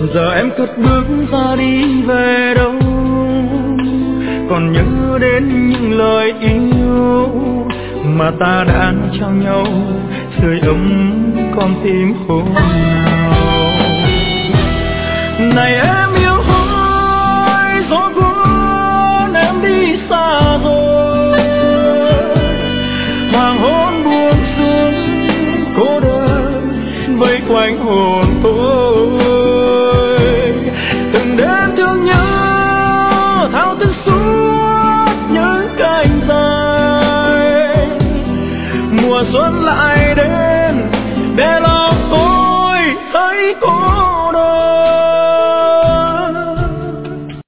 Giờ em cất bước ra đi về đâu, còn nhớ đến những lời yêu mà ta đã trao nhau, sưởi ấm con tim hôm nào. Này em yêu hỡi, gió cuốn em đi xa rồi, hoàng hôn buông xuống cô đơn vây quanh hồn tôi. Từng đêm thương nhớ thao thức suốt những cánh dài, mùa xuân lại